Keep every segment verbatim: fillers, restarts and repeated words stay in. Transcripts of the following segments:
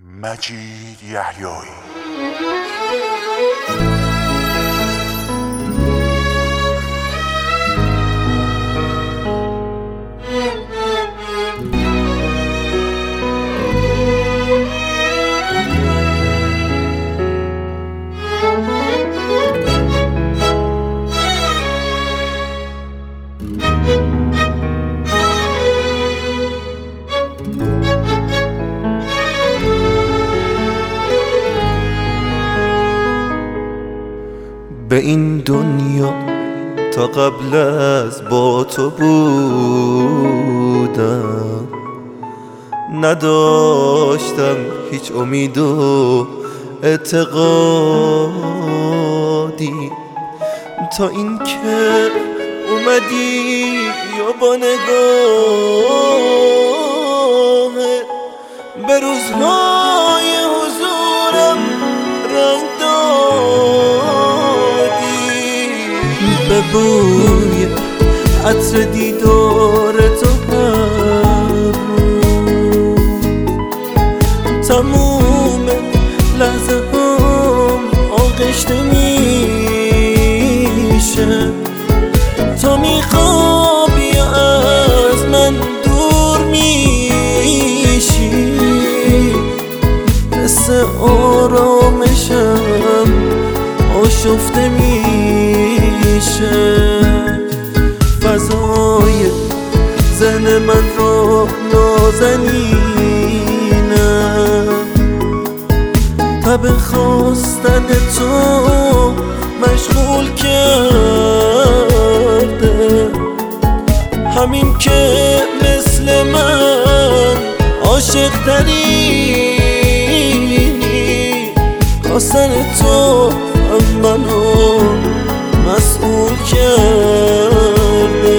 مجید یحیایی. به این دنیا تا قبل از با تو بودم، نداشتم هیچ امید و اعتقادی تا این که اومدی یا با نگاه به روزهای حضورم رنگ به بوی عطر دیدار تو هر تموم لحظه هم آغشته میشه، تا میخوابی از من دور میشی، حس آرامشم آشفته میشه، فضای ذهن من رو نازنینم، تب خواستن تو مشغول کرده، همین که مثل من عاشق ترینی، خواستن تو منو مسئول کرده.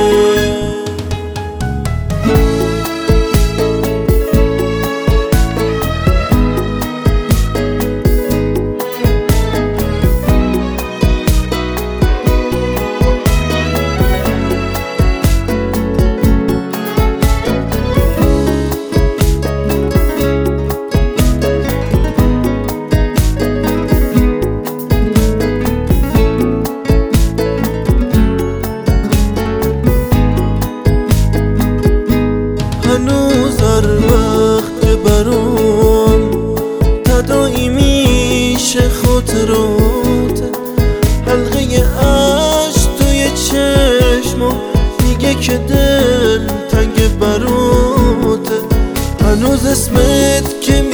هنوز هر وقت برام تداعی میشه خاطرات، حلقه عشق توی چشمم میگه که دل تنگ براته، هنوز اسمت که